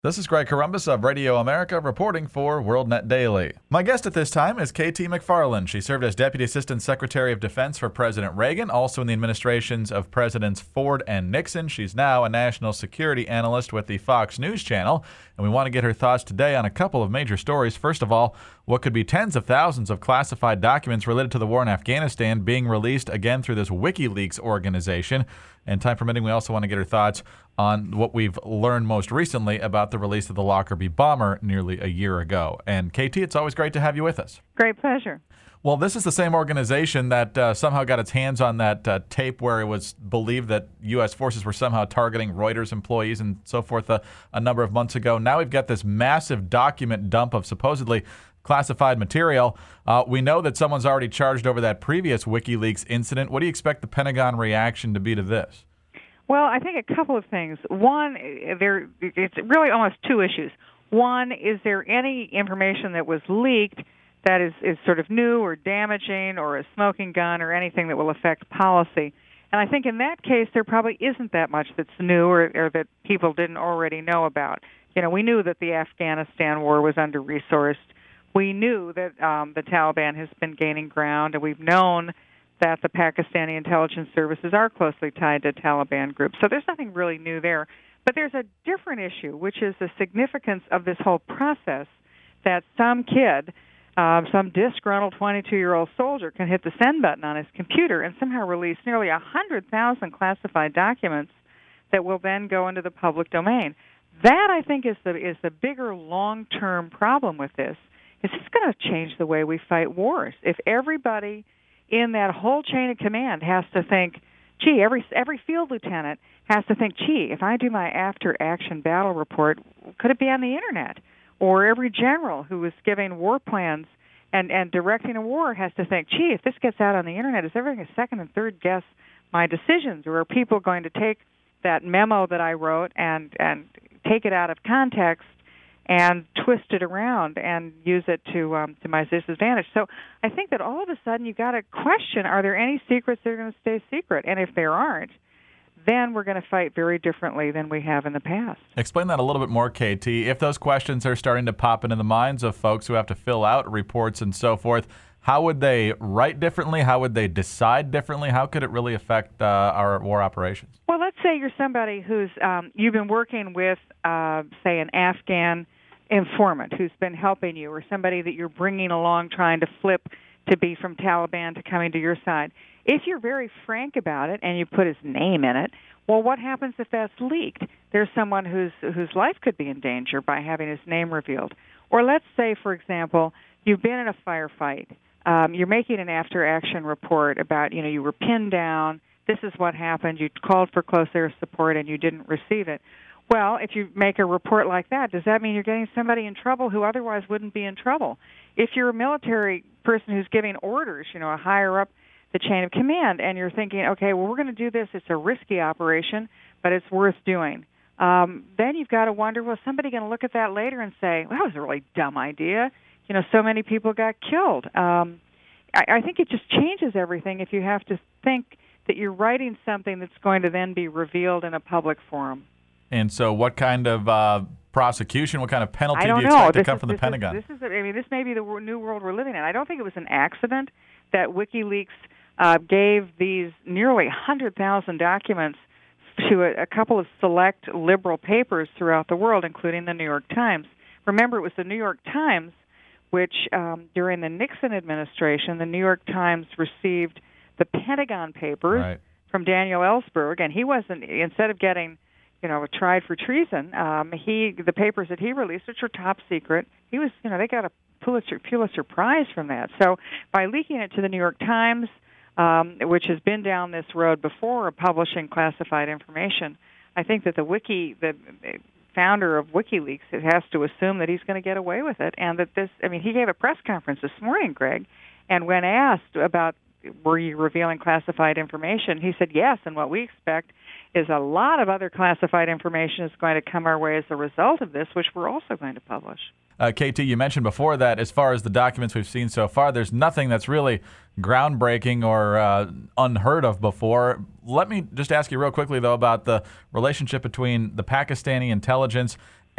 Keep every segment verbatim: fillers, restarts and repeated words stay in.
This is Greg Corombos of Radio America reporting for WorldNet Daily. My guest at this time is K T McFarland. She served as Deputy Assistant Secretary of Defense for President Reagan, also in the administrations of Presidents Ford and Nixon. She's now a national security analyst with the Fox News Channel, and we want to get her thoughts today on a couple of major stories. First of all, what could be tens of thousands of classified documents related to the war in Afghanistan being released again through this WikiLeaks organization. And time permitting, we also want to get her thoughts on what we've learned most recently about the release of the Lockerbie bomber nearly a year ago. And K T, it's always great to have you with us. Great pleasure. Well, this is the same organization that uh, somehow got its hands on that uh, tape where it was believed that U S forces were somehow targeting Reuters employees and so forth uh, a number of months ago. Now we've got this massive document dump of supposedly classified material. Uh, we know that someone's already charged over that previous WikiLeaks incident. What do you expect the Pentagon reaction to be to this? Well, I think a couple of things. One, there it's really almost two issues. One, is there any information that was leaked that is, is sort of new or damaging or a smoking gun or anything that will affect policy? And I think in that case, there probably isn't that much that's new or, or that people didn't already know about. You know, we knew that the Afghanistan war was under-resourced. We knew that um, the Taliban has been gaining ground, and we've known that the Pakistani intelligence services are closely tied to Taliban groups. So there's nothing really new there. But there's a different issue, which is the significance of this whole process that some kid, uh, some disgruntled twenty-two-year-old soldier can hit the send button on his computer and somehow release nearly one hundred thousand classified documents that will then go into the public domain. That, I think, is the, is the bigger long-term problem with this. It's just going to change the way we fight wars. If everybody in that whole chain of command has to think, gee, every every field lieutenant has to think, gee, if I do my after-action battle report, could it be on the Internet? Or every general who is giving war plans and, and directing a war has to think, gee, if this gets out on the Internet, is everyone going to second and third guess my decisions? Or are people going to take that memo that I wrote and, and take it out of context and twist it around and use it to um, to my disadvantage? So I think that all of a sudden you've got to question, are there any secrets that are going to stay secret? And if there aren't, then we're going to fight very differently than we have in the past. Explain that a little bit more, K T. If those questions are starting to pop into the minds of folks who have to fill out reports and so forth, how would they write differently? How would they decide differently? How could it really affect uh, our war operations? Well, let's say you're somebody who's um, you've been working with, uh, say, an Afghan informant who's been helping you, or somebody that you're bringing along trying to flip to be from Taliban to coming to your side. If you're very frank about it and you put his name in it, well, what happens if that's leaked? There's someone whose whose life could be in danger by having his name revealed. Or let's say, for example, you've been in a firefight. Um, you're making an after-action report about, you know, you were pinned down, this is what happened, you called for close air support and you didn't receive it. Well, if you make a report like that, does that mean you're getting somebody in trouble who otherwise wouldn't be in trouble? If you're a military person who's giving orders, you know, a higher up the chain of command, and you're thinking, okay, well, we're going to do this, it's a risky operation, but it's worth doing. Um, then you've got to wonder, well, is somebody going to look at that later and say, well, that was a really dumb idea. You know, so many people got killed. Um, I, I think it just changes everything if you have to think that you're writing something that's going to then be revealed in a public forum. And so what kind of uh, prosecution, what kind of penalty do you know. expect this to come is, from the this Pentagon? Is, this is, I mean, this may be the new world we're living in. I don't think it was an accident that WikiLeaks uh, gave these nearly one hundred thousand documents to a, a couple of select liberal papers throughout the world, including the New York Times. Remember, it was the New York Times which, um, during the Nixon administration, the New York Times received the Pentagon Papers right. from Daniel Ellsberg, and he wasn't, instead of getting, you know, tried for treason, um, he the papers that he released, which were top secret, he was, you know, they got a Pulitzer, Pulitzer Prize from that. So by leaking it to the New York Times, um, which has been down this road before of publishing classified information, I think that the wiki, the founder of WikiLeaks, it has to assume that he's going to get away with it, and that this, I mean, he gave a press conference this morning, Greg, and when asked about were you revealing classified information, he said yes, and what we expect is a lot of other classified information is going to come our way as a result of this, which we're also going to publish. Uh, K T, you mentioned before that as far as the documents we've seen so far, there's nothing that's really groundbreaking or uh, unheard of before. Let me just ask you real quickly, though, about the relationship between the Pakistani intelligence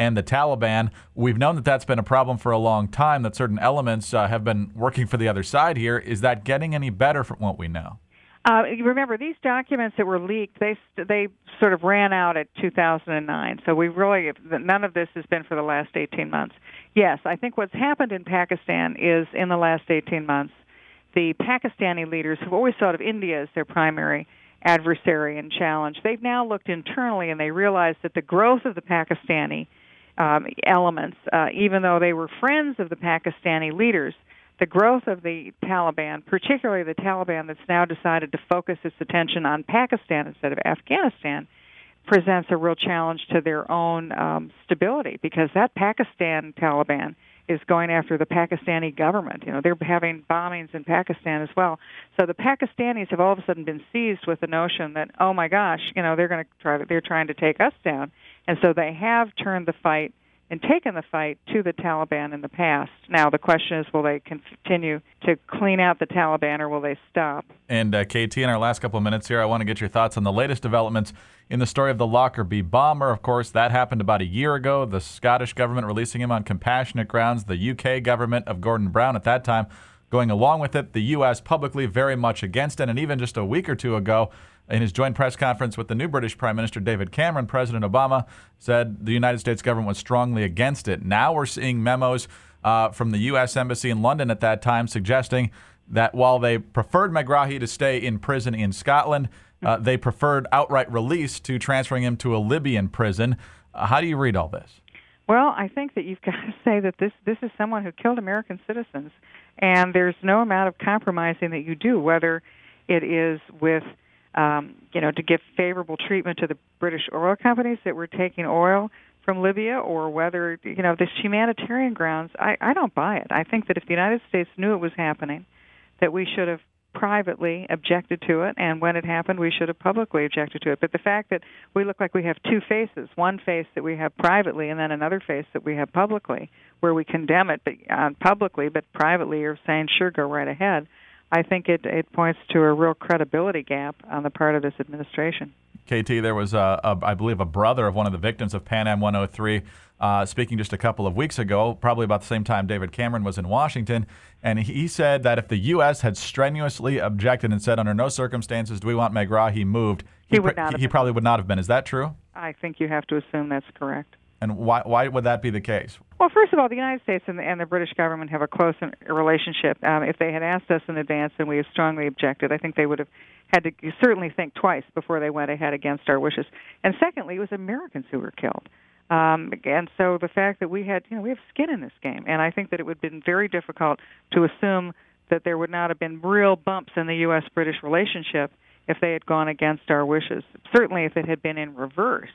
and the Taliban. We've known that that's been a problem for a long time, that certain elements uh, have been working for the other side here. Is that getting any better from what we know? Uh, you remember, these documents that were leaked, they they sort of ran out at two thousand nine. So we really, none of this has been for the last eighteen months. Yes, I think what's happened in Pakistan is in the last eighteen months, the Pakistani leaders who've always thought of India as their primary adversary and challenge, they've now looked internally and they realized that the growth of the Pakistani um, elements, uh, even though they were friends of the Pakistani leaders, the growth of the Taliban, particularly the Taliban that's now decided to focus its attention on Pakistan instead of Afghanistan, presents a real challenge to their own um, stability, because that Pakistan Taliban is going after the Pakistani government. You know, they're having bombings in Pakistan as well. So the Pakistanis have all of a sudden been seized with the notion that, oh my gosh, you know, they're going to try to, they're trying to take us down. And so they have turned the fight and taken the fight to the Taliban in the past. Now, the question is, will they continue to clean out the Taliban, or will they stop? And uh, K T, in our last couple of minutes here, I want to get your thoughts on the latest developments in the story of the Lockerbie bomber. Of course, that happened about a year ago. The Scottish government releasing him on compassionate grounds. The U K government of Gordon Brown at that time going along with it. The U S publicly very much against it. And even just a week or two ago, in his joint press conference with the new British Prime Minister David Cameron, President Obama said the United States government was strongly against it. Now we're seeing memos uh, from the U S Embassy in London at that time suggesting that while they preferred Megrahi to stay in prison in Scotland, uh, they preferred outright release to transferring him to a Libyan prison. Uh, how do you read all this? Well, I think that you've got to say that this, this is someone who killed American citizens, and there's no amount of compromising that you do, whether it is with Um, you know, to give favorable treatment to the British oil companies that were taking oil from Libya, or whether, you know, this humanitarian grounds. I, I don't buy it. I think that if the United States knew it was happening, that we should have privately objected to it, and when it happened, we should have publicly objected to it. But the fact that we look like we have two faces, one face that we have privately, and then another face that we have publicly, where we condemn it but, uh, publicly, but privately you're saying, sure, go right ahead, I think it, it points to a real credibility gap on the part of this administration. K T, there was, a, a, I believe, a brother of one of the victims of Pan Am one oh three uh, speaking just a couple of weeks ago, probably about the same time David Cameron was in Washington, and he said that if the U S had strenuously objected and said under no circumstances do we want Megrahi moved, he, he, would pr- not have he been. probably would not have been. Is that true? I think you have to assume that's correct. And why why would that be the case? Well, first of all, the United States and the, and the British government have a close relationship. Um, if they had asked us in advance and we have strongly objected, I think they would have had to certainly think twice before they went ahead against our wishes. And secondly, it was Americans who were killed. Um, and so the fact that we had, you know, we have skin in this game. And I think that it would have been very difficult to assume that there would not have been real bumps in the U S British relationship if they had gone against our wishes. Certainly if it had been in reverse.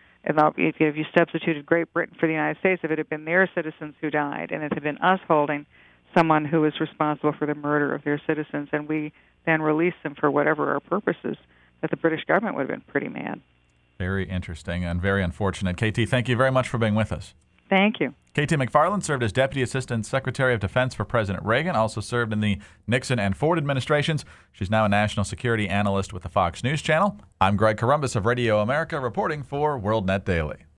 If you substituted Great Britain for the United States, if it had been their citizens who died, and it had been us holding someone who was responsible for the murder of their citizens, and we then released them for whatever our purposes, that the British government would have been pretty mad. Very interesting and very unfortunate. K T, thank you very much for being with us. Thank you. K T McFarland served as Deputy Assistant Secretary of Defense for President Reagan, also served in the Nixon and Ford administrations. She's now a national security analyst with the Fox News Channel. I'm Greg Corombos of Radio America, reporting for WorldNet Daily.